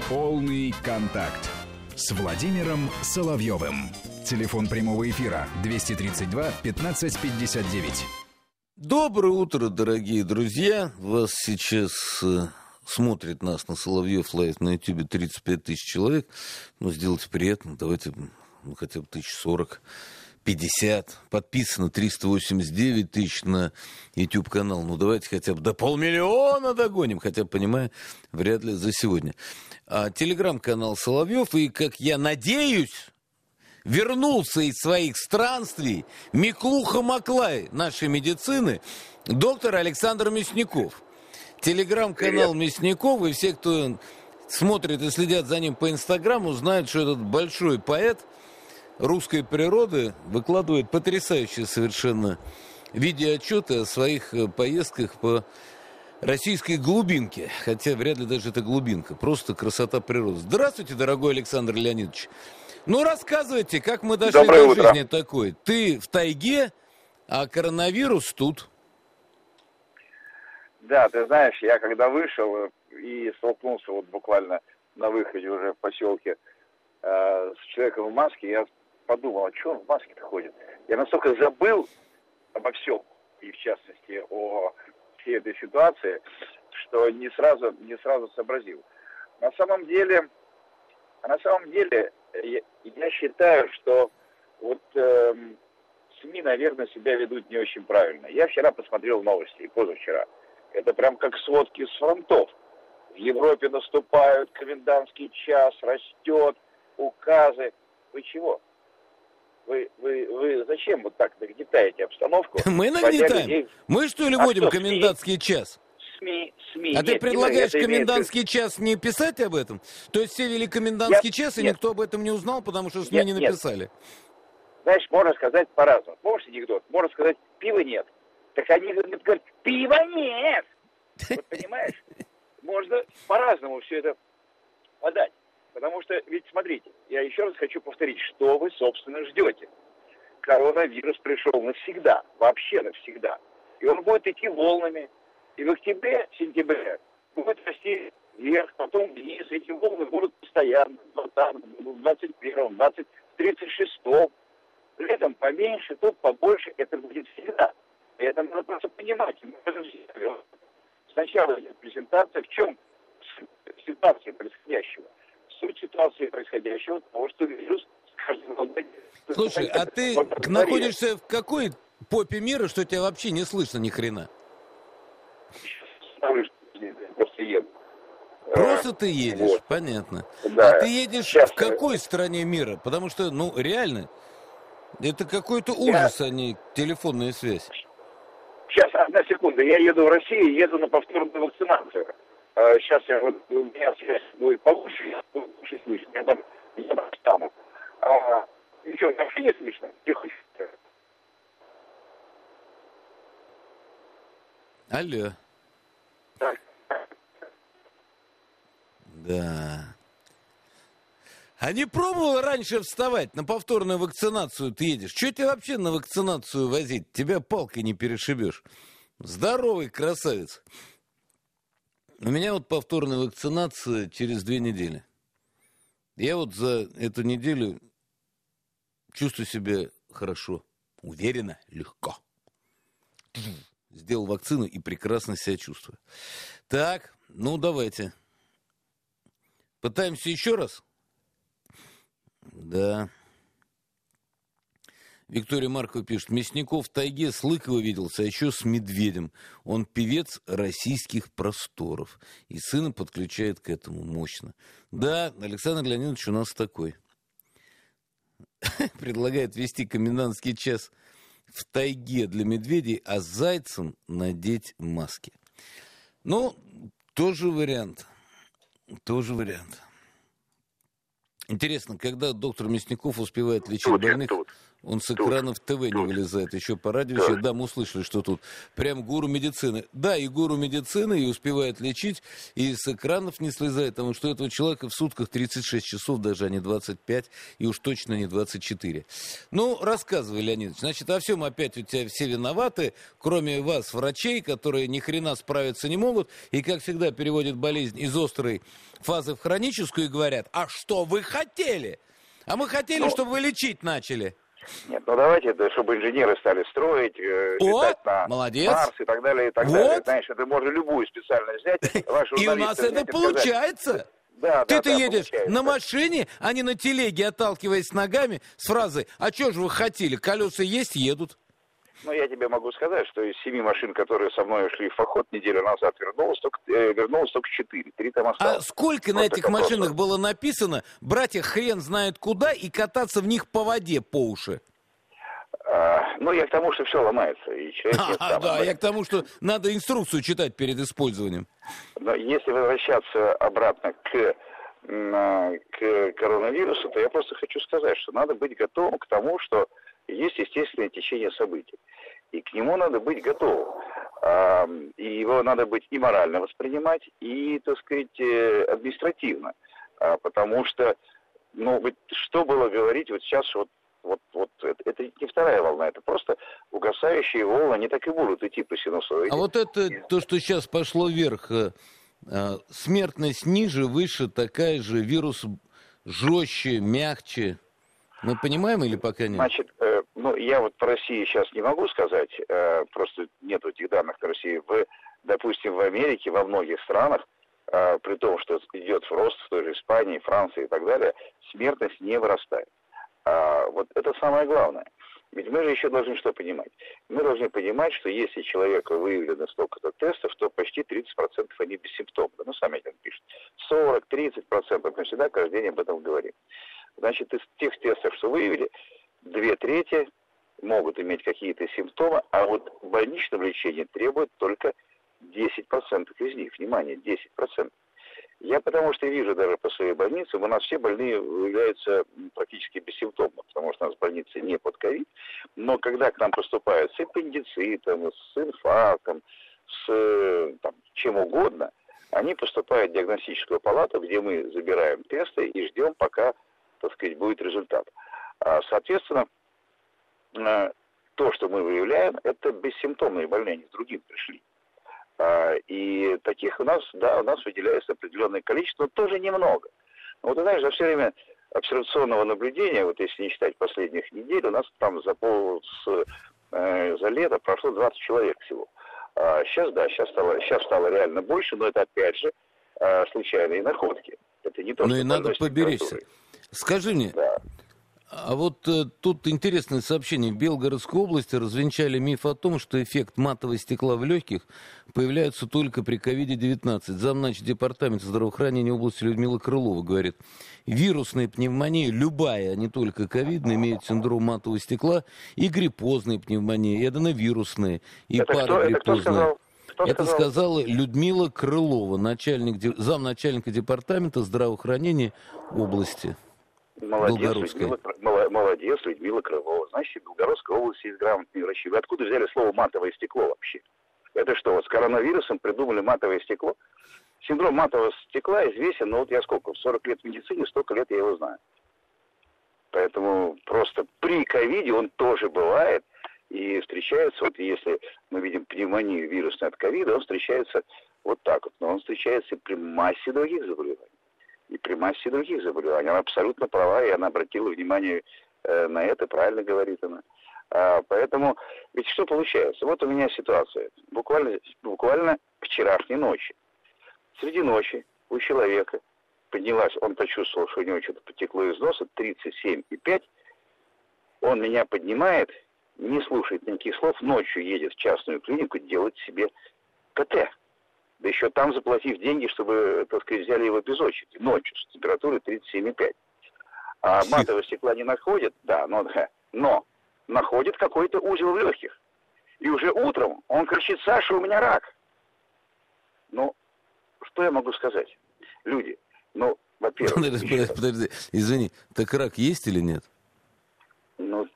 Полный контакт с Владимиром Соловьевым. Телефон прямого эфира 232 15 59. Доброе утро, дорогие друзья. Вас сейчас смотрит нас на Соловьев Лайв на Ютубе 35 тысяч человек. Ну, сделайте приятно. Давайте хотя бы 1040, 50. Подписано 389 тысяч на YouTube-канал. Ну, давайте хотя бы до 500 000 догоним. Хотя, понимаю, вряд ли за сегодня. Телеграм-канал Соловьев. И, как я надеюсь, вернулся из своих странствий Миклуха-Маклай нашей медицины, доктор Александр Мясников. Телеграм-канал Мясников, и все, кто смотрит и следят за ним по Инстаграму, знают, что этот большой поэт русской природы выкладывает потрясающие совершенно видеоотчеты о своих поездках по российской глубинке. Хотя вряд ли даже это глубинка, просто красота природы. Здравствуйте, дорогой Александр Леонидович. Ну, рассказывайте, как мы дошли до жизни такой. Ты в тайге, а коронавирус тут. Да, ты знаешь, я когда вышел и столкнулся вот буквально на выходе уже в поселке с человеком в маске, я подумал, а что он в маске-то ходит? Я настолько забыл обо всем, и в частности о всей этой ситуации, что не сразу сообразил. На самом деле, я считаю, что вот СМИ, наверное, себя ведут не очень правильно. Я вчера посмотрел новости, и позавчера. Это прям как сводки с фронтов. В Европе наступают, комендантский час растет, указы. Вы чего? Вы зачем вот так нагнетаете обстановку? Мы нагнетаем? Мы что ли вводим комендантский час? СМИ. А ты предлагаешь комендантский час не писать об этом? То есть все вели комендантский час, и никто об этом не узнал, потому что СМИ не написали? Нет. Знаешь, можно сказать по-разному. Помнишь анекдот? Можно сказать, пива нет. Так они говорят, пива нет! Вот понимаешь? Можно по-разному все это подать. Потому что, ведь смотрите, я еще раз хочу повторить, что вы, собственно, ждете. Коронавирус пришел навсегда, вообще навсегда. И он будет идти волнами. И в октябре-сентябре будет расти вверх, потом вниз. Эти волны будут постоянно, в 21-м, 36-м. Летом поменьше, тут побольше, это будет всегда. И это надо просто понимать. Сначала идет презентация, в чем ситуация происходящего. Суть ситуации происходящего, потому что вирус с каждым годом... Слушай, а ты находишься в какой попе мира, что тебя вообще не слышно ни хрена? Просто еду. Просто ты едешь, вот. Понятно. Да. А ты едешь в какой стране мира? Потому что, ну, реально, это какой-то ужас, а не телефонная связь. Сейчас, одна секунда. Я еду в Россию, еду на повторную вакцинацию. Сейчас у меня связь будет получше, я лучше слышно. Я там стану. Ничего, вообще не слышно? Тихо. Алло. Да. А не пробовал раньше вставать? На повторную вакцинацию ты едешь. Чего тебе вообще на вакцинацию возить? Тебя палкой не перешибешь. Здоровый красавец. У меня вот повторная вакцинация через 2 недели. Я вот за эту неделю чувствую себя хорошо, уверенно, легко. Сделал вакцину и прекрасно себя чувствую. Так, ну давайте. Пытаемся еще раз? Да. Виктория Маркова пишет. Мясников в тайге с Лыково виделся, а еще с Медведем. Он певец российских просторов. И сына подключает к этому мощно. Да, Александр Леонидович у нас такой. Предлагает ввести комендантский час в тайге для медведей, а зайцам надеть маски. Ну, тоже вариант. Тоже вариант. Интересно, когда доктор Мясников успевает лечить больных Он с экранов ТВ не вылезает, еще по радио. Сейчас, да, мы услышали, что тут прям гуру медицины. Да, и гуру медицины, и успевает лечить, и с экранов не слезает, потому что у этого человека в сутках 36 часов, даже а не 25, и уж точно не 24. Ну, рассказывай, Леонидович, значит, во всем опять у тебя все виноваты, кроме вас, врачей, которые ни хрена справиться не могут, и, как всегда, переводят болезнь из острой фазы в хроническую и говорят: а что вы хотели? А мы хотели, чтобы вы лечить начали. Нет, ну давайте, чтобы инженеры стали строить, летать на Марс и так далее, и так далее. Знаешь, это можно любую специальность взять. И у нас это получается. Да, Ты едешь на машине, а не на телеге, отталкиваясь ногами, с фразой: а что же вы хотели, колеса есть, едут. Ну, я тебе могу сказать, что из 7 машин, которые со мной ушли в поход неделю назад, вернулось только 4. 3 там осталось. А сколько на этих машинах было написано брать их хрен знает куда и кататься в них по воде по уши? Ну, я к тому, что все ломается. И я к тому, что надо инструкцию читать перед использованием. Но если возвращаться обратно к коронавирусу, то я просто хочу сказать, что надо быть готовым к тому, что есть естественное течение событий. И к нему надо быть готовым. И его надо быть и морально воспринимать, и, так сказать, административно. Потому что, ну, что было говорить, вот сейчас это не вторая волна, это просто угасающие волны, они так и будут идти по синусоиде. А вот это то, что сейчас пошло вверх, смертность ниже, выше, такая же, вирус жестче, мягче. Мы понимаем или пока нет? Значит, я вот по России сейчас не могу сказать, просто нет этих данных по России. Допустим, в Америке, во многих странах, при том, что идет рост в той же Испании, Франции и так далее, смертность не вырастает. Вот это самое главное. Ведь мы же еще должны что понимать? Мы должны понимать, что если человеку выявлено столько-то тестов, то почти 30% они бессимптомны. Ну, сами там пишут. 40-30%. Мы всегда каждый день об этом говорим. Значит, из тех тестов, что выявили, 2/3 могут иметь какие-то симптомы, а вот в больничном лечении требует только 10% из них. Внимание, 10%. Я потому что вижу даже по своей больнице, у нас все больные являются практически бессимптомно, потому что у нас больница не под ковид, но когда к нам поступают с аппендицитом, с инфарктом, с чем угодно, они поступают в диагностическую палату, где мы забираем тесты и ждем, пока, так сказать, будет результат. Соответственно, то, что мы выявляем, это бессимптомные больные, они с другим пришли. И таких у нас выделяется определенное количество, но тоже немного. Вот, ты знаешь, за все время обсервационного наблюдения, вот если не считать последних недель, у нас там за лето прошло 20 человек всего. Сейчас стало реально больше, но это опять же случайные находки. Это не то, но и надо поберечься. Скажи мне, а вот тут интересное сообщение. В Белгородской области развенчали миф о том, что эффект матового стекла в легких появляется только при COVID-19. Замнач департамента здравоохранения области Людмила Крылова говорит: вирусная пневмония, любая, а не только ковидная, имеет синдром матового стекла, и гриппозная пневмония, и аденовирусная, и парагриппозная. Это сказала Людмила Крылова, замначальника департамента здравоохранения области. Молодец, Людмила Крылова. Значит, в Белгородской области есть грамотные врачи. Вы откуда взяли слово матовое стекло вообще? Это что, вот с коронавирусом придумали матовое стекло? Синдром матового стекла известен, но вот я 40 лет в медицине, столько лет я его знаю. Поэтому просто при ковиде он тоже бывает и встречается, вот если мы видим пневмонию вирусную от ковида, он встречается вот так вот, но он встречается и при массе других заболеваний. Она абсолютно права, и она обратила внимание на это, правильно говорит она. Поэтому, ведь что получается? Вот у меня ситуация. Буквально вчерашней ночи. Среди ночи у человека поднялась, он почувствовал, что у него что-то потекло из носа, 37,5. Он меня поднимает, не слушает никаких слов, ночью едет в частную клинику делать себе КТ. Да еще там заплатив деньги, чтобы, так сказать, взяли его без очереди. Ночью с температурой 37,5. А матового стекла не находит, но находит какой-то узел в легких. И уже утром он кричит: Саша, у меня рак. Ну, что я могу сказать? Люди, во-первых... Подожди, извини, так рак есть или нет? Нет,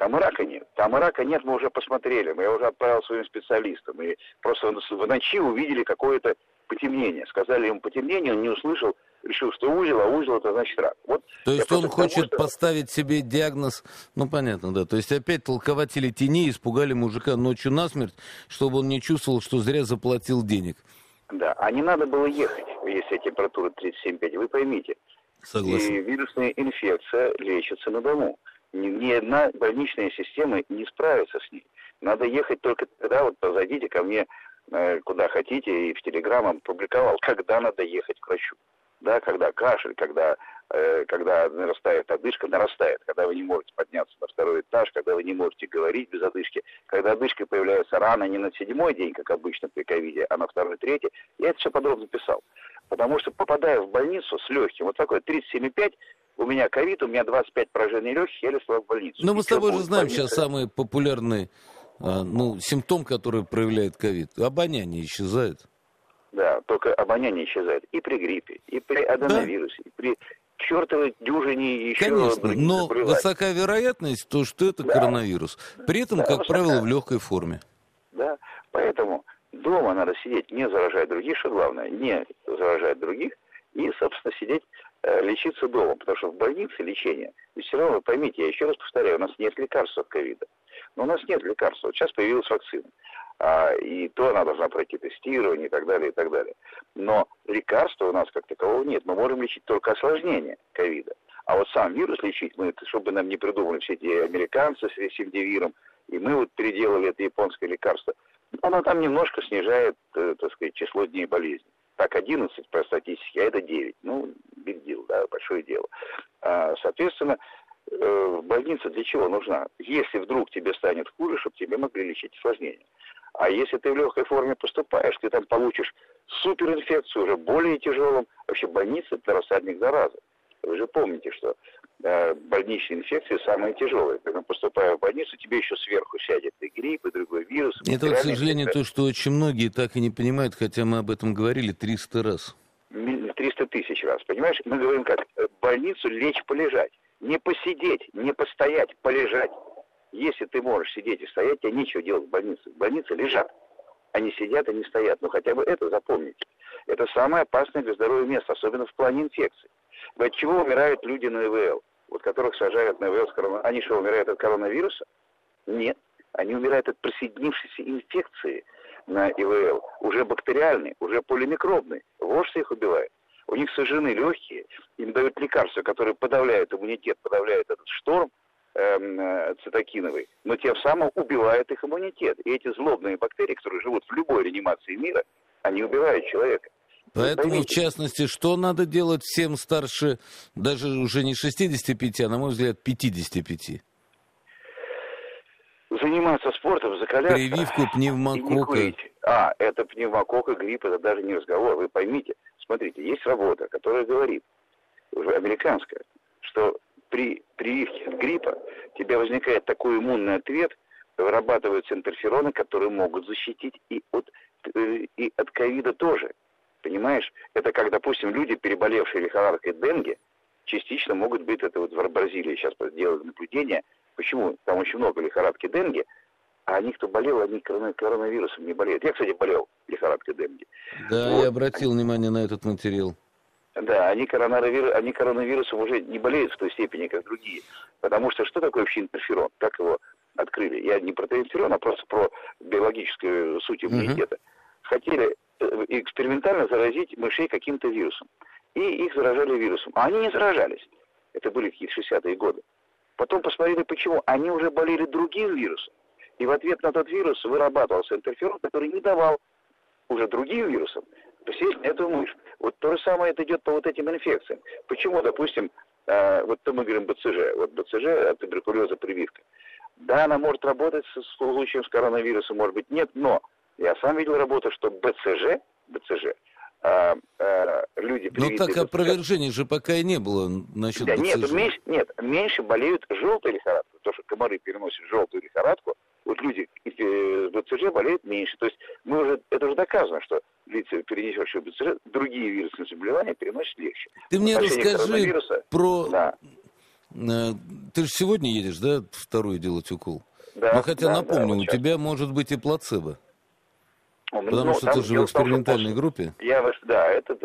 Там и рака нет. Там и рака нет, мы уже посмотрели. Я уже отправил своим специалистам. И просто в ночи увидели какое-то потемнение. Сказали ему потемнение, он не услышал, решил, что узел, а узел это значит рак. Вот. То есть он хочет поставить себе диагноз, ну понятно, да. То есть опять толкователи теней испугали мужика ночью насмерть, чтобы он не чувствовал, что зря заплатил денег. Да, а не надо было ехать, если температура 37,5, вы поймите. Согласен. И вирусная инфекция лечится на дому. Ни одна больничная система не справится с ней. Надо ехать только тогда, вот зайдите ко мне куда хотите, и в Телеграм опубликовал, когда надо ехать к врачу. Да, когда кашель, когда нарастает одышка, когда вы не можете подняться на второй этаж, когда вы не можете говорить без одышки, когда одышка появляется рано, не на 7-й день, как обычно при ковиде, а на 2-й, 3-й. Я это все подробно писал. Потому что, попадая в больницу с легким, вот такой 37,5, у меня ковид, у меня 25 поражений легких, я лежал в больницу. Но мы с тобой же знаем сейчас самый популярный симптом, который проявляет ковид. Обоняние исчезает. Да, только обоняние исчезает и при гриппе, и при аденовирусе, и при чертовой дюжине еще... Конечно, но высока вероятность, то, что это коронавирус. При этом, как правило, в легкой форме. Да, поэтому дома надо сидеть, не заражать других, что главное, не заражать других, и, собственно, сидеть, лечиться дома. Потому что в больнице лечение, и все равно, вы поймите, я еще раз повторяю, у нас нет лекарств от ковида. Но у нас нет лекарств. Вот сейчас появилась вакцина. И то она должна пройти тестирование и так далее, и так далее. Но лекарства у нас как такового нет. Мы можем лечить только осложнения ковида. А вот сам вирус лечить, мы, чтобы нам не придумали все эти американцы с ресимдивиром, и мы вот переделали это японское лекарство, оно там немножко снижает, так сказать, число дней болезни. Так, 11 по статистике, а это 9. Ну, big deal, да, большое дело. Соответственно, в больнице для чего нужна? Если вдруг тебе станет хуже, чтобы тебе могли лечить осложнения. А если ты в легкой форме поступаешь, ты там получишь суперинфекцию, уже более тяжелым. Вообще больница – это рассадник заразы. Вы же помните, что больничные инфекции самые тяжелые. Когда поступая в больницу, тебе еще сверху сядет и грипп, и другой вирус. Это, к сожалению, то, что очень многие так и не понимают, хотя мы об этом говорили 300 раз. 300 тысяч раз, понимаешь? Мы говорим как, больницу лечь, полежать. Не посидеть, не постоять, полежать. Если ты можешь сидеть и стоять, тебе нечего делать в больнице. В больнице лежат. Они сидят, они стоят. Ну, хотя бы это запомните. Это самое опасное для здоровья место, особенно в плане инфекций. От чего умирают люди на ИВЛ? Вот которых сажают на ИВЛ с коронавирусом. Они что, умирают от коронавируса? Нет. Они умирают от присоединившейся инфекции на ИВЛ. Уже бактериальной, уже полимикробной. Вот что их убивает. У них сожжены легкие, им дают лекарства, которые подавляют иммунитет, подавляют этот шторм цитокиновый, но тем самым убивают их иммунитет. И эти злобные бактерии, которые живут в любой реанимации мира, они убивают человека. Поэтому, в частности, что надо делать всем старше, даже уже не 65, а, на мой взгляд, 55? Заниматься спортом, закаляться. Прививку пневмококка. Это пневмококк и грипп, это даже не разговор. Вы поймите, смотрите, есть работа, которая говорит, уже американская, что при прививке от гриппа у тебя возникает такой иммунный ответ, вырабатываются интерфероны, которые могут защитить и от ковида тоже. Понимаешь? Это как, допустим, люди, переболевшие лихорадкой денге, частично могут быть, это вот в Бразилии сейчас делают наблюдение. Почему? Там очень много лихорадки денге, а они, кто болел, они коронавирусом не болеют. Я, кстати, болел лихорадкой денге. Да, вот. Я обратил внимание на этот материал. Да, они коронавирусом уже не болеют в той степени, как другие. Потому что что такое вообще интерферон? Как его открыли? Я не про интерферон, а просто про биологическую суть иммунитета. Хотели экспериментально заразить мышей каким-то вирусом. И их заражали вирусом. А они не заражались. Это были какие-то 60-е годы. Потом посмотрели, почему. Они уже болели другим вирусом. И в ответ на тот вирус вырабатывался интерферон, который не давал уже другим вирусам посесть на эту мышь. Вот то же самое это идет по вот этим инфекциям. Почему, допустим, вот то мы говорим БЦЖ. Вот БЦЖ от туберкулеза прививка. Да, она может работать с случаем с коронавирусом, может быть, нет, но я сам видел работу, что БЦЖ, люди привитые... Ну так опровержений же пока и не было насчет да, БЦЖ. Меньше болеют желтой лихорадкой. То, что комары переносят желтую лихорадку, вот люди с БЦЖ болеют меньше. То есть это уже доказано, что лица, перенесшие БЦЖ, другие вирусные заболевания переносят легче. Ты мне расскажи про Ты же сегодня едешь, да, второй делать укол? Да, Но хотя, да, напомню, да, вот у тебя может быть и плацебо. Потому ну, что ты же в экспериментальной группе. Да, это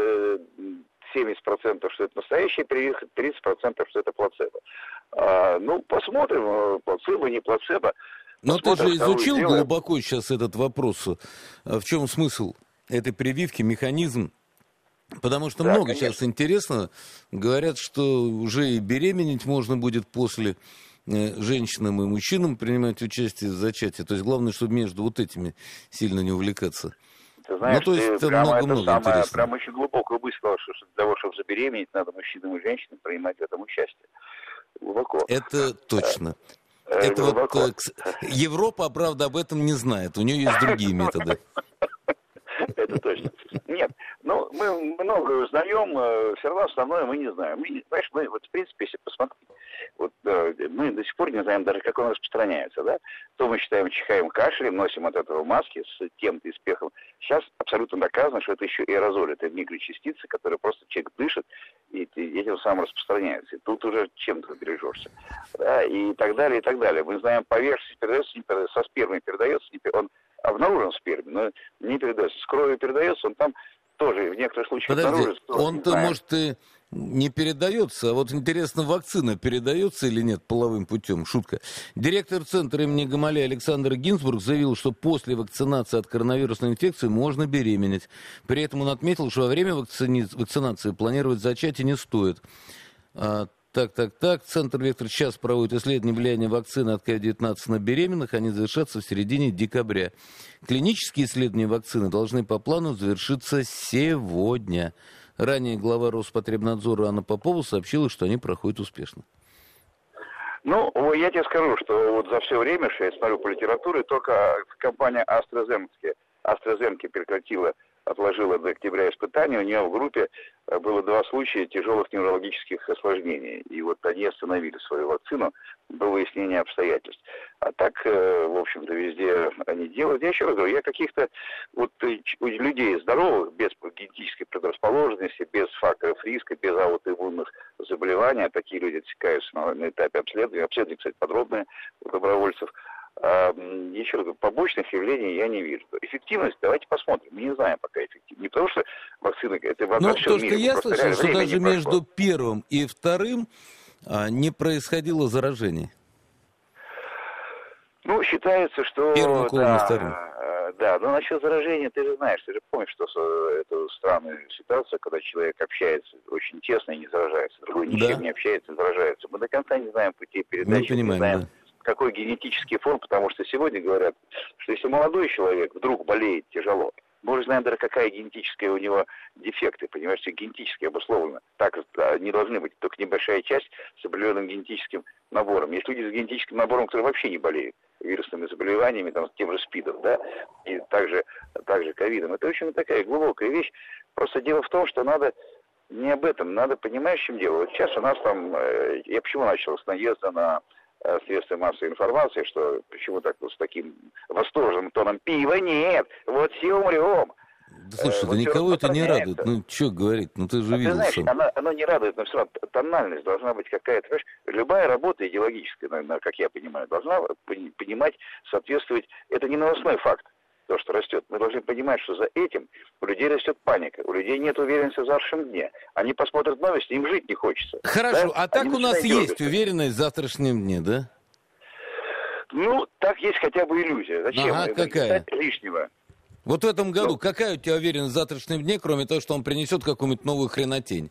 70%, что это настоящий прививка, 30%, что это плацебо. Ну, посмотрим, плацебо, не плацебо. Но ты же изучил дело. глубоко сейчас этот вопрос. В чем смысл этой прививки, механизм? Потому что много конечно. сейчас интересно. Говорят, что уже и беременеть можно будет после, женщинам и мужчинам принимать участие в зачатии. То есть главное, чтобы между вот этими сильно не увлекаться. Ты знаешь, то есть ты прямо много-много интересного. прям очень глубокую мысль сказал, что для того, чтобы забеременеть, надо мужчинам и женщинам принимать в этом участие. Глубоко. Это точно. Это глубоко. вот Европа, правда, об этом не знает. У нее есть другие методы. Это точно. Нет, ну, мы многое узнаем, все равно основное мы не знаем. Понимаешь, мы, вот, в принципе, если посмотреть, вот, мы до сих пор не знаем даже, как он распространяется, да? То мы считаем, чихаем, кашляем, носим от этого маски с тем-то и спехом. Сейчас абсолютно доказано, что это еще аэрозоль, это микрочастицы, которые просто человек дышит, и этим самым распространяется. И тут уже чем-то бережешься. Да? И так далее, и так далее. Мы знаем, поверхность передается, не передается, со спермой передается, он обнаружен в сперме, но не передается. С кровью передается, он там тоже в некоторых случаях обнаружится. Он-то, может, и не передается, а вот интересно, вакцина передается или нет половым путем? Шутка. Директор Центра имени Гамалея Александр Гинзбург заявил, что после вакцинации от коронавирусной инфекции можно беременеть. При этом он отметил, что во время вакцинации планировать зачатие не стоит. Центр «Вектор» сейчас проводит исследование влияния вакцины от COVID-19 на беременных. Они завершатся в середине декабря. Клинические исследования вакцины должны по плану завершиться сегодня. Ранее глава Роспотребнадзора Анна Попова сообщила, что они проходят успешно. Ну, я тебе скажу, что вот за все время, что я смотрю по литературе, только компания AstraZeneca отложила до октября испытания. У нее в группе было 2 случая тяжелых неврологических осложнений. И вот они остановили свою вакцину до выяснения обстоятельств. А так, в общем-то, везде они делают. Я еще раз говорю, я каких-то вот людей здоровых, без генетической предрасположенности, без факторов риска, без аутоиммунных заболеваний, а такие люди отсекаются на этапе обследования. Обследование, кстати, подробное у добровольцев. Еще раз говорю, побочных явлений я не вижу. Эффективность, давайте посмотрим. Мы не знаем пока эффективность. Не потому что вакцина, это во всем мире. То, что я слышал, что даже между первым и вторым не происходило заражение. Ну, считается, что... Первым уколом и вторым. Да, но насчет заражения, ты же знаешь, ты же помнишь, что это странная ситуация, когда человек общается очень тесно и не заражается. Другой ничем не общается и заражается. Мы до конца не знаем путей передачи, не знаем, какой генетический фон, потому что сегодня говорят, что если молодой человек вдруг болеет тяжело, мы уже знаем даже, какая генетическая у него дефекты, понимаешь, все генетически обусловлено. Так не должны быть, только небольшая часть с определенным генетическим набором. Есть люди с генетическим набором, которые вообще не болеют вирусными заболеваниями, там, тем же СПИДом, да, и также ковидом. Это очень такая глубокая вещь. Просто дело в том, что надо не об этом, надо понимать, в чем дело. Вот сейчас у нас там, я почему начал с наезда на средства массовой информации, что почему так вот с таким восторженным тоном пива нет, вот все умрем. Да слушай, да никого это не радует. Ну, что говорить, ну ты же видел. Ты знаешь, оно не радует, но все равно тональность должна быть какая-то. Понимаешь, любая работа идеологическая, наверное, как я понимаю, должна понимать, соответствовать. Это не новостной факт, то, что растет. Мы должны понимать, что за этим у людей растет паника, у людей нет уверенности в завтрашнем дне. Они посмотрят новости, им жить не хочется. Хорошо, да? А так у нас есть уверенность в завтрашнем дне, да? Ну, так есть хотя бы иллюзия. Зачем? Ага, какая? Лишнего. Вот в этом году какая у тебя уверенность в завтрашнем дне, кроме того, что он принесет какую-нибудь новую хренотень?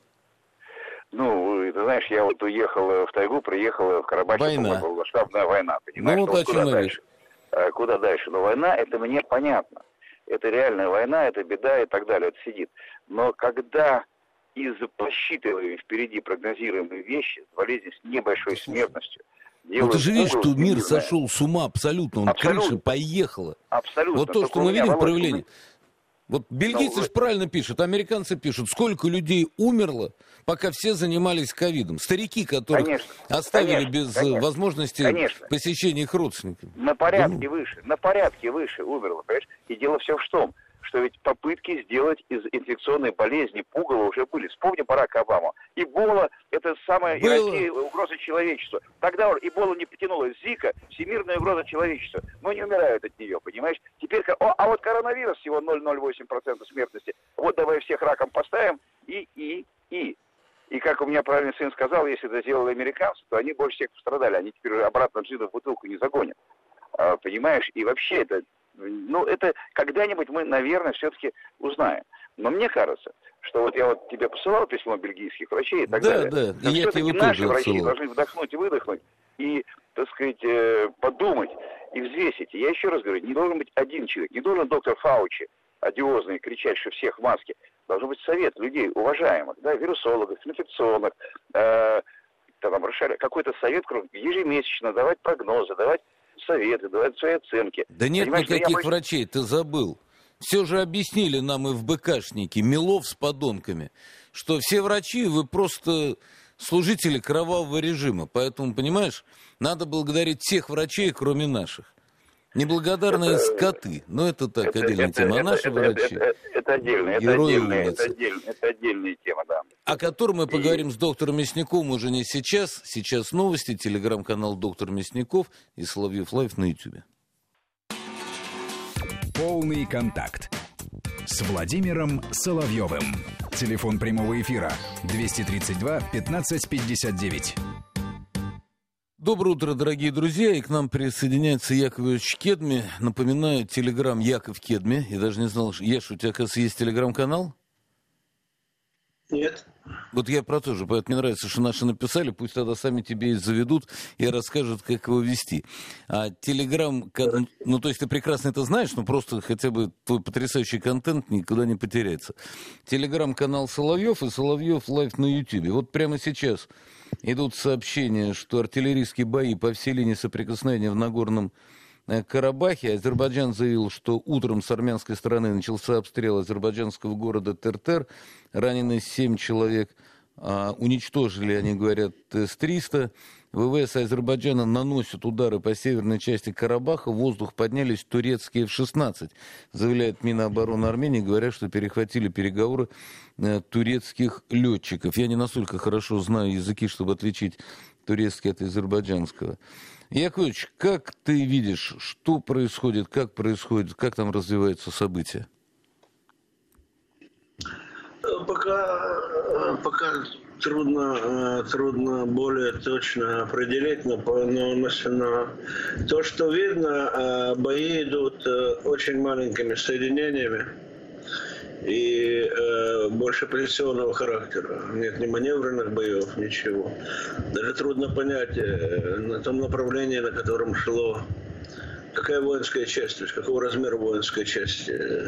Ну, ты знаешь, я вот уехал в тайгу, приехал в Карабахе, была штабная война, понимаешь? Ну, вот о чем дальше? Куда дальше? Но война, это мне понятно. Это реальная война, это беда и так далее, это сидит. Но когда из-за посчитываемой впереди прогнозируемые вещи, болезни с небольшой смертностью, ну ты же видишь, что мир сошел с ума абсолютно, крыша поехала. Абсолютно. Вот то, что мы видим, проявление. Вот бельгийцы же правильно пишут, американцы пишут, сколько людей умерло, пока все занимались ковидом. Старики, которых оставили без возможности посещения их родственников. На порядке выше умерло, понимаешь? И дело все в том, что ведь попытки сделать из инфекционной болезни пугало уже были. Вспомни Барака Обаму. Эбола – это самая угроза человечеству. Тогда Эбола не потянула. Зика – всемирная угроза человечеству. Но не умирают от нее, понимаешь? Теперь, а вот коронавирус всего 0,08% смертности. Вот давай всех раком поставим и как у меня правильный сын сказал, если это сделали американцы, то они больше всех пострадали. Они теперь уже обратно джина в бутылку не загонят. Понимаешь? И вообще это когда-нибудь мы, наверное, все-таки узнаем. Но мне кажется, что вот я вот тебе посылал письмо бельгийских врачей и так далее. Да, и я тебе наши врачи должны вдохнуть и выдохнуть, и, так сказать, подумать и взвесить. И я еще раз говорю, не должен быть один человек, не должен доктор Фаучи, одиозный, кричать, что всех в маске. Должен быть совет людей уважаемых, да, вирусологов, инфекционных, какой-то совет ежемесячно давать прогнозы, давать советы, давать свои оценки. Да нет никаких врачей, ты забыл. Все же объяснили нам и в БКшнике, Милов с подонками, что все врачи, вы просто служители кровавого режима. Поэтому, понимаешь, надо благодарить всех врачей, кроме наших. Неблагодарные скоты. Но это так, отдельная тема. А наши врачи... Это отдельная тема, да. О которой мы поговорим с доктором Мясниковым уже не сейчас. Сейчас новости, телеграм-канал «Доктор Мясников» и Соловьев Лайв на Ютьюбе. Полный контакт. С Владимиром Соловьевым. Телефон прямого эфира 232 1559. Доброе утро, дорогие друзья, и к нам присоединяется Яковлевич Кедми. Напоминаю, телеграм Яков Кедми. Я даже не знал, Яш, у тебя, оказывается, есть телеграм-канал? Нет. Вот я про то же, поэтому мне нравится, что наши написали, пусть тогда сами тебе и заведут и расскажут, как его вести. А телеграм, ну то есть ты прекрасно это знаешь, но просто хотя бы твой потрясающий контент никуда не потеряется. Телеграм-канал Соловьев и Соловьев Лайв на Ютьюбе. Вот прямо сейчас идут сообщения, что артиллерийские бои по всей линии соприкосновения в Нагорном Карабахе. Азербайджан заявил, что утром с армянской стороны начался обстрел азербайджанского города Тертер. Ранены 7 человек. Уничтожили, они говорят, С-300. ВВС Азербайджана наносят удары по северной части Карабаха. В воздух поднялись турецкие F-16. Заявляет Минобороны Армении, говорят, что перехватили переговоры турецких летчиков. Я не настолько хорошо знаю языки, чтобы отличить турецкий от азербайджанского. Яковлевич, как ты видишь, что происходит, как там развиваются события? Пока трудно более точно определить, но то, что видно, бои идут очень маленькими соединениями и больше позиционного характера. Нет ни маневренных боев, ничего. Даже трудно понять на том направлении, на котором шло, какая воинская часть, то есть какого размера воинская часть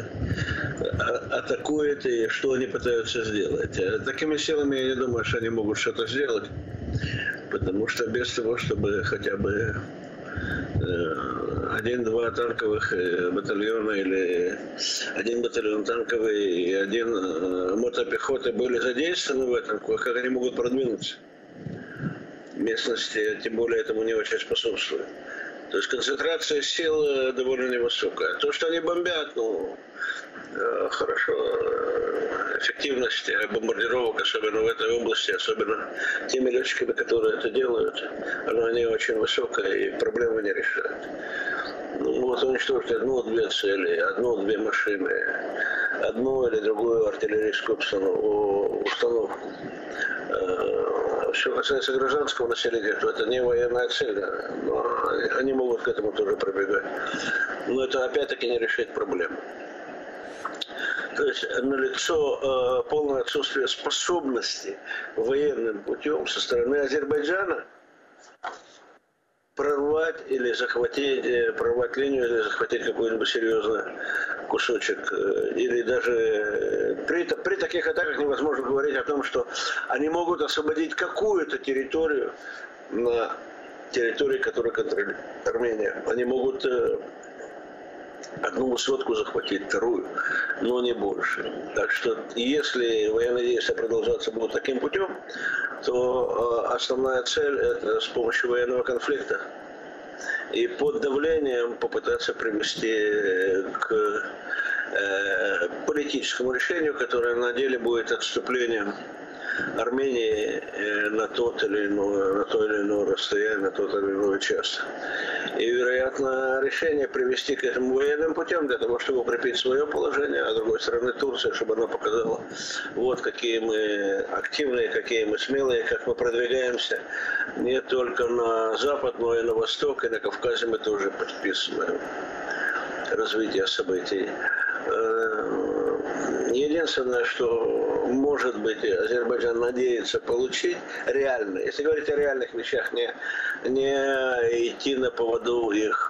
атакует и что они пытаются сделать. Такими силами я не думаю, что они могут что-то сделать, потому что без того, чтобы хотя бы 1-2 танковых батальона или 1 батальон танковый и 1 мотопехоты были задействованы в этом, как они могут продвинуться? Местности, тем более, этому не очень способствует. То есть концентрация сил довольно невысокая. То, что они бомбят, хорошо, эффективность бомбардировок, особенно в этой области, особенно теми летчиками, которые это делают, она не очень высокая и проблемы не решает. Вот уничтожить 1-2 цели, 1-2 машины, одну или другую артиллерийскую установку. Что касается гражданского населения, то это не военная цель, но они могут к этому тоже прибегать. Но это опять-таки не решит проблему. То есть налицо полное отсутствие способности военным путем со стороны Азербайджана прорвать или прорвать линию или захватить какой-нибудь серьезный кусочек. Или даже при таких атаках невозможно говорить о том, что они могут освободить какую-то территорию на территории, которую контролирует Армения. Они могут одну высотку захватить, вторую, но не больше. Так что если военные действия продолжаться будут таким путем, то основная цель – это с помощью военного конфликта и под давлением попытаться привести к политическому решению, которое на деле будет отступлением Армении на то или иное расстояние, на тот или иной участок. И, вероятно, решение привести к этому военным путем для того, чтобы укрепить свое положение, а с другой стороны Турция, чтобы она показала, вот какие мы активные, какие мы смелые, как мы продвигаемся не только на запад, но и на восток, и на Кавказе мы тоже подписываем развитие событий. Единственное, что, может быть, Азербайджан надеется получить реально, если говорить о реальных вещах, не идти на поводу их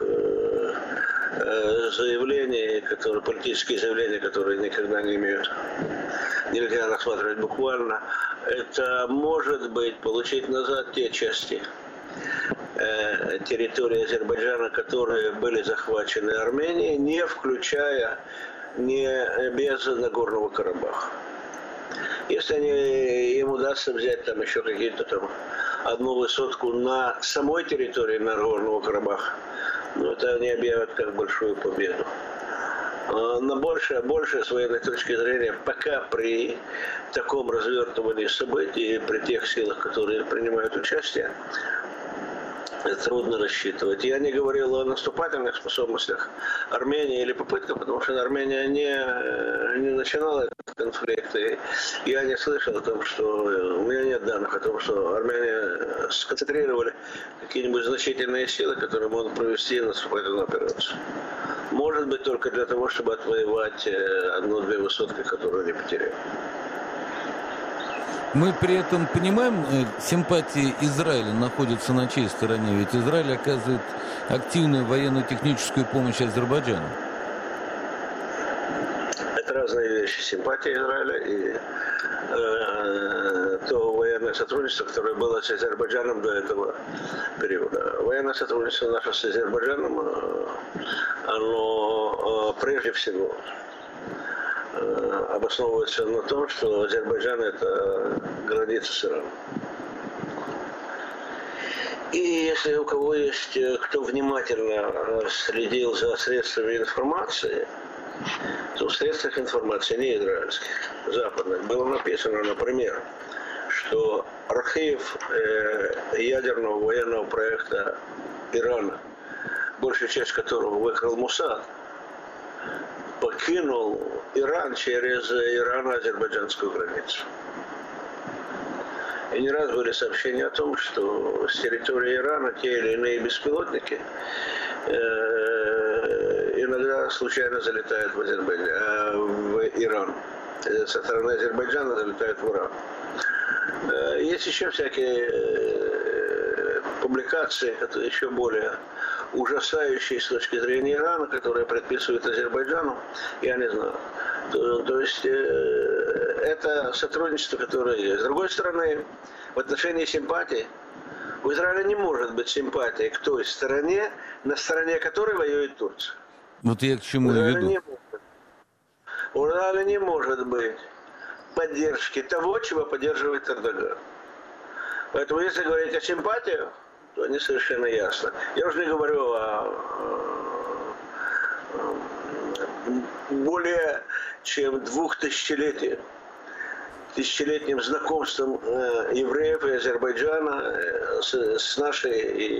заявлений, политические заявления, которые никогда не имеют, нельзя рассматривать буквально, это может быть получить назад те части территории Азербайджана, которые были захвачены Арменией, не включая без Нагорного Карабаха. Если им удастся взять там еще какие-то там одну высотку на самой территории Нагорного Карабаха, это они объявят как большую победу. Но больше с военной точки зрения, пока при таком развертывании событий, при тех силах, которые принимают участие, трудно рассчитывать. Я не говорил о наступательных способностях Армении или попытках, потому что Армения не начинала этот конфликт. И я не слышал о том, что... У меня нет данных о том, что Армения сконцентрировали какие-нибудь значительные силы, которые могут провести наступательную операцию. Может быть, только для того, чтобы отвоевать одну-две высотки, которые они потеряли. Мы при этом понимаем, симпатии Израиля находятся на чьей стороне? Ведь Израиль оказывает активную военно-техническую помощь Азербайджану. Это разные вещи. Симпатия Израиля и то военное сотрудничество, которое было с Азербайджаном до этого периода. Военное сотрудничество наше с Азербайджаном, оно прежде всего обосновывается на том, что Азербайджан – это граница с Ираном. И если у кого есть, кто внимательно следил за средствами информации, то в средствах информации не израильских, западных, было написано, например, что архив ядерного военного проекта Ирана, большая часть которого выкрал Моссад, покинул Иран через ирано-азербайджанскую границу. И не раз были сообщения о том, что с территории Ирана те или иные беспилотники иногда случайно залетают в Иран. Со стороны Азербайджана залетают в Иран. Есть еще всякие публикации, которые еще более ужасающие с точки зрения Ирана, которые предписывают Азербайджану, я не знаю. То есть это сотрудничество, которое есть. С другой стороны, в отношении симпатии, у Израиля не может быть симпатии к той стороне, на стороне которой воюет Турция. Вот я к чему и веду. У Израиля не может быть поддержки того, чего поддерживает Эрдоган. Поэтому, если говорить о симпатии, то они совершенно ясно. Я уже не говорю о более чем тысячелетним знакомством евреев и Азербайджана с нашей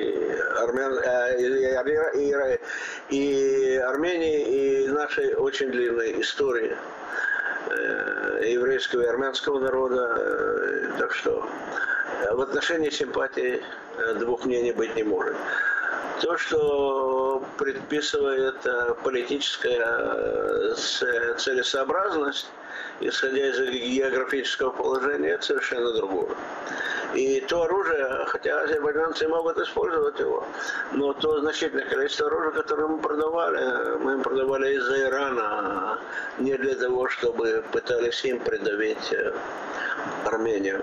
и Арменией, и нашей очень длинной историей еврейского и армянского народа. Так что в отношении симпатии двух мнений быть не может. То, что предписывает политическая целесообразность, исходя из географического положения, это совершенно другое. И то оружие, хотя азербайджанцы могут использовать его, но то значительное количество оружия, которое мы им продавали из-за Ирана, не для того, чтобы пытались им придавить Армению.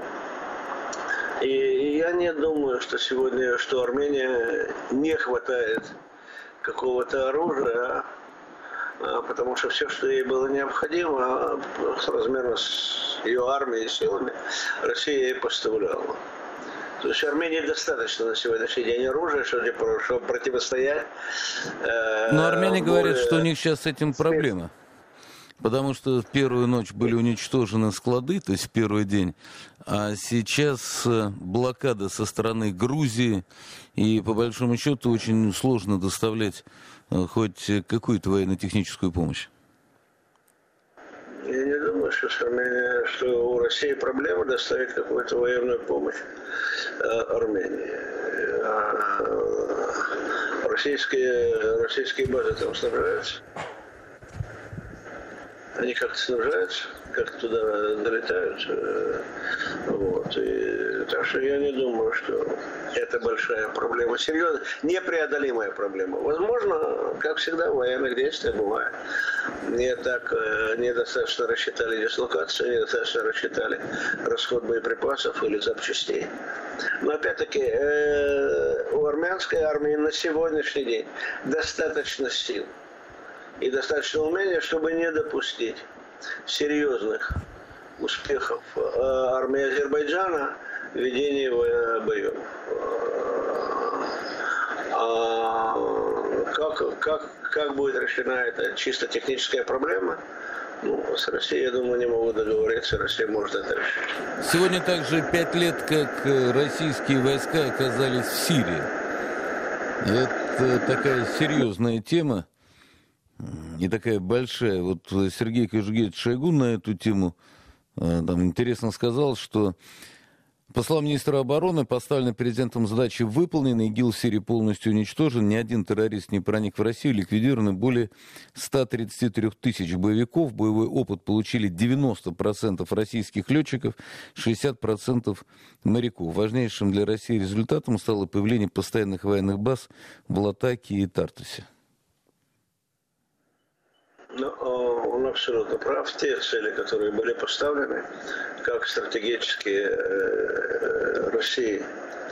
И я не думаю, что сегодня, что Армения не хватает какого-то оружия, потому что все, что ей было необходимо, соразмерно с ее армией и силами, Россия ей поставляла. То есть Армении достаточно на сегодняшний день оружия, чтобы противостоять. Но армяне говорят, что у них сейчас с этим проблема. Потому что в первую ночь были уничтожены склады, то есть в первый день, а сейчас блокада со стороны Грузии, и по большому счету очень сложно доставлять хоть какую-то военно-техническую помощь. Я не думаю, что у России проблема доставить какую-то военную помощь Армении. Российские базы там снабжаются. Они как-то снабжаются, как-то туда долетают. Вот. И, так что я не думаю, что это большая проблема. Серьезно, непреодолимая проблема. Возможно, как всегда, в военных действиях бывает. Недостаточно рассчитали дислокацию, недостаточно рассчитали расход боеприпасов или запчастей. Но опять-таки у армянской армии на сегодняшний день достаточно сил и достаточно умения, чтобы не допустить серьезных успехов армии Азербайджана в ведении боев. Как будет решена эта чисто техническая проблема? С Россией, я думаю, не могут договориться, Россия может это решить. Сегодня также 5 лет, как российские войска оказались в Сирии. Это такая серьезная тема и такая большая. Вот Сергей Кожугетович Шойгу на эту тему там интересно сказал, что, по словам министра обороны, поставленная президентом задача выполнена, ИГИЛ в Сирии полностью уничтожен, ни один террорист не проник в Россию, ликвидированы более 133 тысяч боевиков, боевой опыт получили 90% российских летчиков, 60% моряков. Важнейшим для России результатом стало появление постоянных военных баз в Латакии и Тартусе. Он абсолютно прав. Те цели, которые были поставлены, как стратегические России,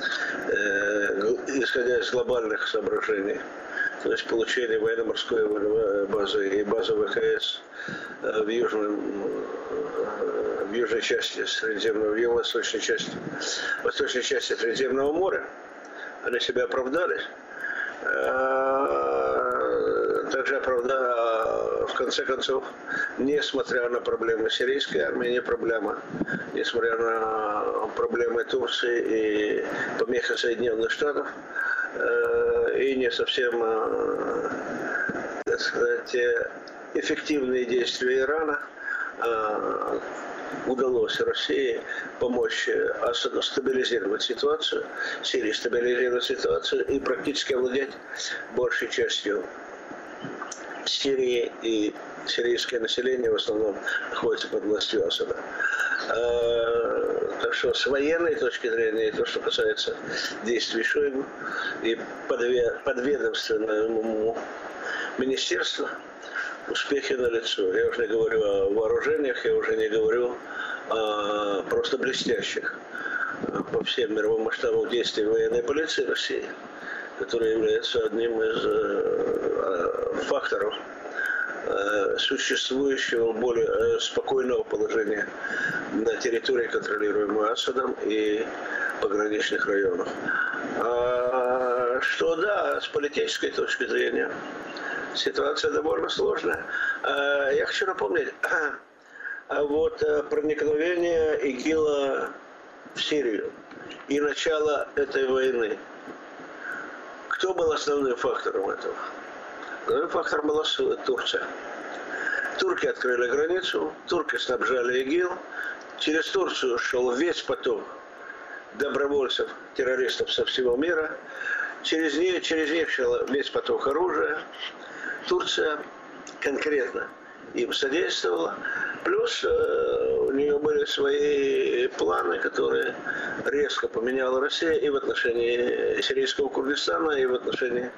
исходя из глобальных соображений, то есть получение военно-морской базы и базы ВКС в южной части Средиземного, в юго-восточной части Средиземного моря, они себя оправдали. Также в конце концов, несмотря на проблемы сирийской армии, несмотря на проблемы Турции и помехи Соединенных Штатов, и не совсем, так сказать, эффективные действия Ирана, удалось России помочь Асаду стабилизировать ситуацию, Сирии стабилизировать ситуацию и практически овладеть большей частью Сирии, и сирийское население в основном находится под властью Асада. Так что с военной точки зрения, и то, что касается действий Шойгу и подведомственному министерству, успехи налицо. Я уже не говорю о вооружениях, я уже не говорю о просто блестящих по всем мировым масштабам действий военной полиции России, которая является одним из факторов существующего более спокойного положения на территории, контролируемой Асадом, и пограничных районах. Что да, с политической точки зрения ситуация довольно сложная. Я хочу напомнить, вот проникновение ИГИЛа в Сирию и начало этой войны. Кто был основным фактором этого? Основным фактором была Турция. Турки открыли границу, турки снабжали ИГИЛ. Через Турцию шел весь поток добровольцев, террористов со всего мира. Через них шел весь поток оружия. Турция конкретно им содействовала. Плюс у нее были свои планы, которые резко поменяла Россия и в отношении сирийского Курдистана, и в отношении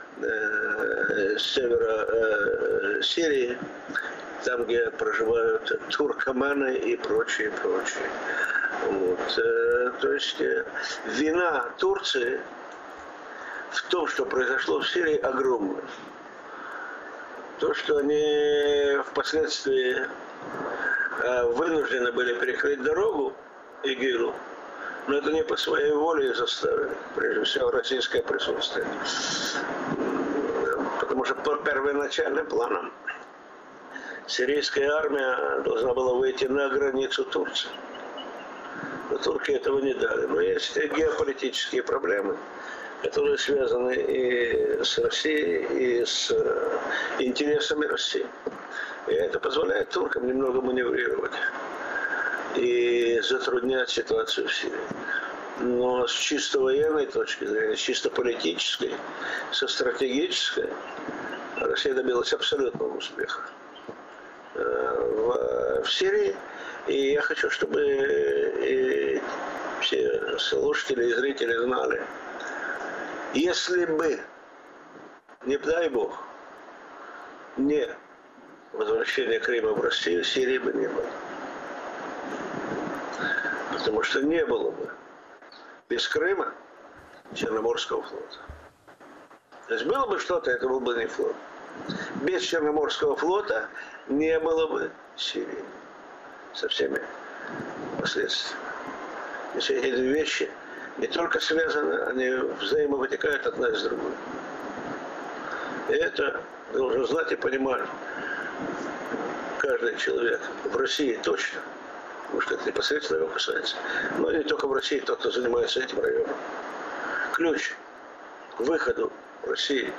севера Сирии, там, где проживают туркоманы и прочие. Вот. То есть вина Турции в том, что произошло в Сирии, огромная. То, что они впоследствии вынуждены были перекрыть дорогу ИГИЛу, но это не по своей воле заставили, прежде всего, российское присутствие. Потому что по первоначальным планам сирийская армия должна была выйти на границу Турции. Но турки этого не дали. Но есть геополитические проблемы, которые связаны и с Россией, и с интересами России. И это позволяет туркам немного маневрировать и затруднять ситуацию в Сирии. Но с чисто военной точки зрения, с чисто политической, со стратегической, Россия добилась абсолютного успеха в Сирии. И я хочу, чтобы и все слушатели и зрители знали, если бы, не дай Бог, не возвращение Крыма в Россию, Сирии бы не было. Потому что не было бы без Крыма Черноморского флота. То есть было бы что-то, это был бы не флот. Без Черноморского флота не было бы Сирии со всеми последствиями. Эти две вещи не только связаны, они взаимовытекают одна из другой. И это должен знать и понимать каждый человек. В России точно. Потому что это непосредственно его касается. Но не только в России, тот, кто занимается этим районом. Ключ к выходу России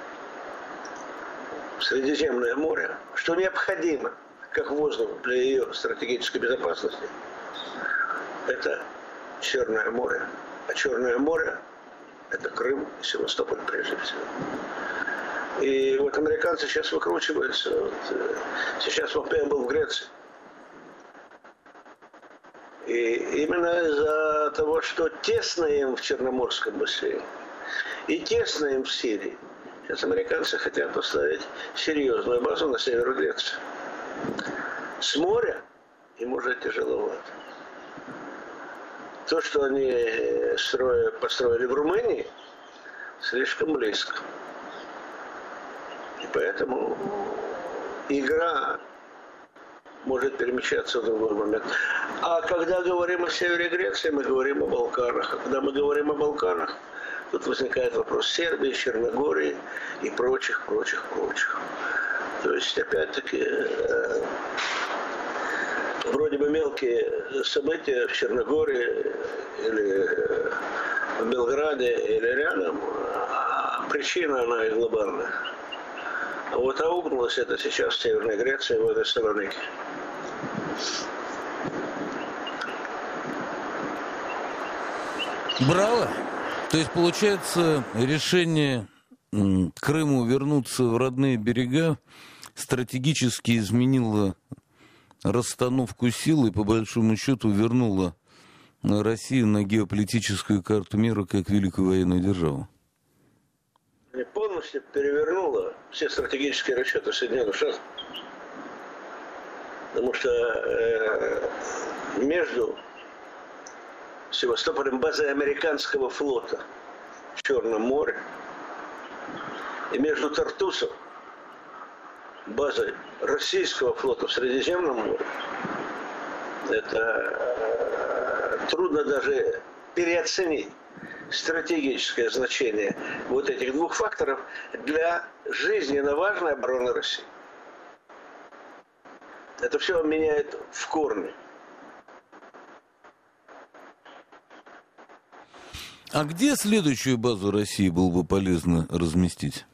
в Средиземное море, что необходимо, как воздух для ее стратегической безопасности, это Черное море. А Черное море – это Крым и Севастополь прежде всего. И вот американцы сейчас выкручиваются. Вот, сейчас Помпео был в Греции. И именно из-за того, что тесно им в Черноморском бассейне и тесно им в Сирии, сейчас американцы хотят поставить серьезную базу на севере Греции. С моря им уже тяжеловато. То, что они построили в Румынии, слишком близко. И поэтому игра может перемещаться в другой момент. А когда говорим о севере Греции, мы говорим о Балканах. А когда мы говорим о Балканах, тут возникает вопрос Сербии, Черногории и прочих. То есть, опять-таки, вроде бы мелкие события в Черногории или в Белграде или рядом, а причина она и глобальная. А вот аукнулось это сейчас в Северной Греции, в этой Салоники. Браво! То есть, получается, решение Крыму вернуться в родные берега стратегически изменило расстановку сил и, по большому счету, вернуло Россию на геополитическую карту мира как великую военную державу. И полностью перевернуло все стратегические расчеты Соединенных Штатов. Потому что между Севастополем базой американского флота в Черном море и между Тартусом базой российского флота в Средиземном море, это трудно даже переоценить стратегическое значение вот этих двух факторов для жизненно важной обороны России. Это все меняет в корне. А где следующую базу России было бы полезно разместить?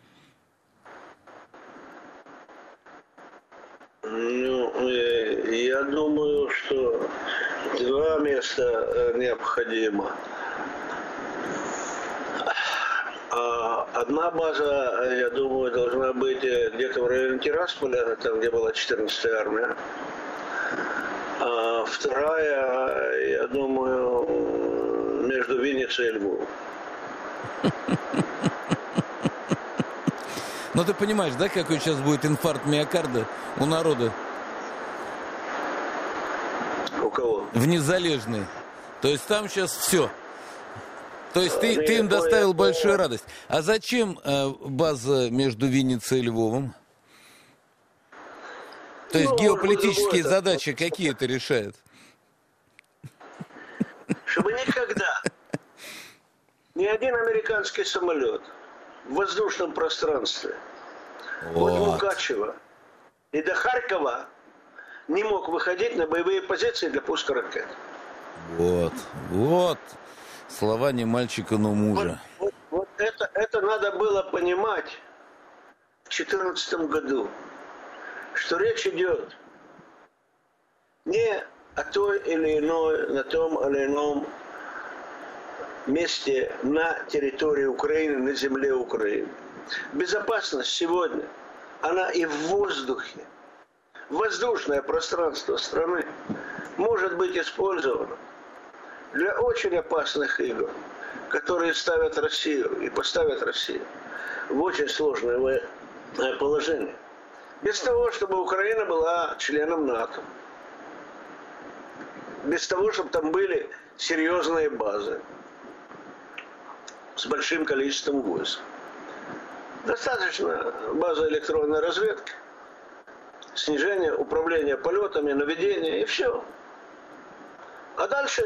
Ну, я думаю, что два места необходимо. Одна база, я думаю, должна быть где-то в районе Тирасполя, там, где была 14-я армия. А вторая, я думаю, между Винницей и Львовом. Ну, ты понимаешь, да, какой сейчас будет инфаркт миокарда у народа? У кого? В Незалежной. То есть там сейчас все. То есть ты им доставил большую радость. А зачем база между Винницей и Львовом? То есть геополитические задачи какие это решает? Чтобы никогда ни один американский самолет в воздушном пространстве от Мукачева и до Харькова не мог выходить на боевые позиции для пуска ракет. Вот. Слова не мальчика, но мужа. Вот это надо было понимать в 2014 году, что речь идет не о той или иной, на том или ином месте на территории Украины, на земле Украины. Безопасность сегодня, она и в воздухе. Воздушное пространство страны может быть использовано для очень опасных игр, которые ставят Россию и поставят Россию в очень сложное положение. Без того, чтобы Украина была членом НАТО. Без того, чтобы там были серьезные базы с большим количеством войск. Достаточно базы электронной разведки, снижение управления полетами, наведение и все. А дальше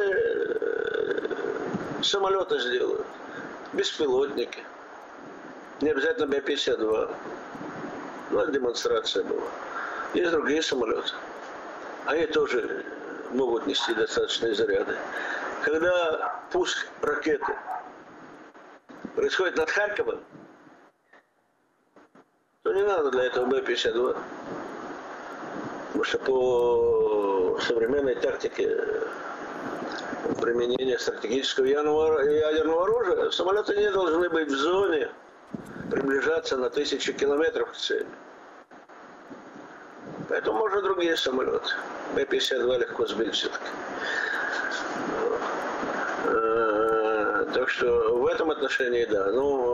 самолеты сделают, беспилотники, не обязательно Б-52. Ну, демонстрация была. Есть другие самолеты. Они тоже могут нести достаточные заряды. Когда пуск ракеты происходит над Харьковом, то не надо для этого Б-52. Потому что по современной тактике применения стратегического ядерного оружия самолеты не должны быть в зоне, приближаться на 1000 километров к цели. Поэтому можно другие самолеты. Б-52 легко сбить все-таки. Так что в этом отношении да.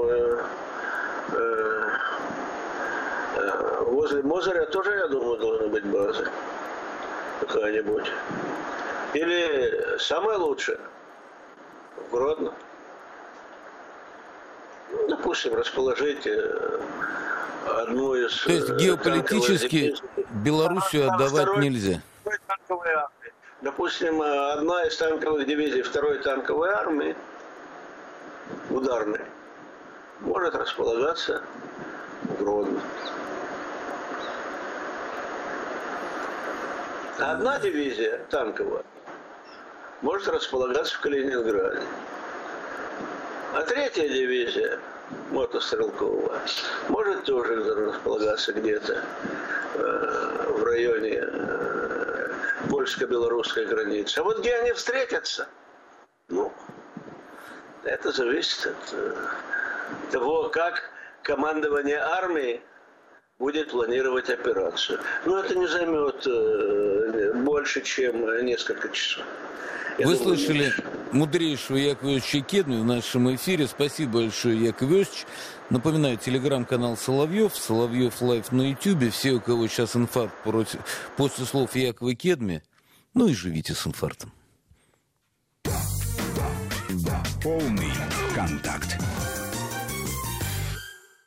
Возле Мозыря тоже, я думаю, должны быть базы какая-нибудь. Или самое лучшее в Гродно. Допустим, расположить одну из... То есть геополитически Белоруссию отдавать нельзя? Допустим, одна из танковых дивизий второй танковой армии, ударной, может располагаться в Гродно. Одна дивизия танковая может располагаться в Калининграде. А третья дивизия мотострелковая может тоже располагаться где-то в районе польско-белорусской границы. А вот где они встретятся, это зависит от того, как командование армии будет планировать операцию. Но это не займет больше, чем несколько часов. Вы слышали мудрейшего Якова Иосифовича Кедмина в нашем эфире. Спасибо большое, Яков Иосифович. Напоминаю, телеграм-канал Соловьев, Соловьев Лайв на Ютьюбе. Все, у кого сейчас инфаркт после слов Якова Кедми, и живите с инфарктом. Полный контакт.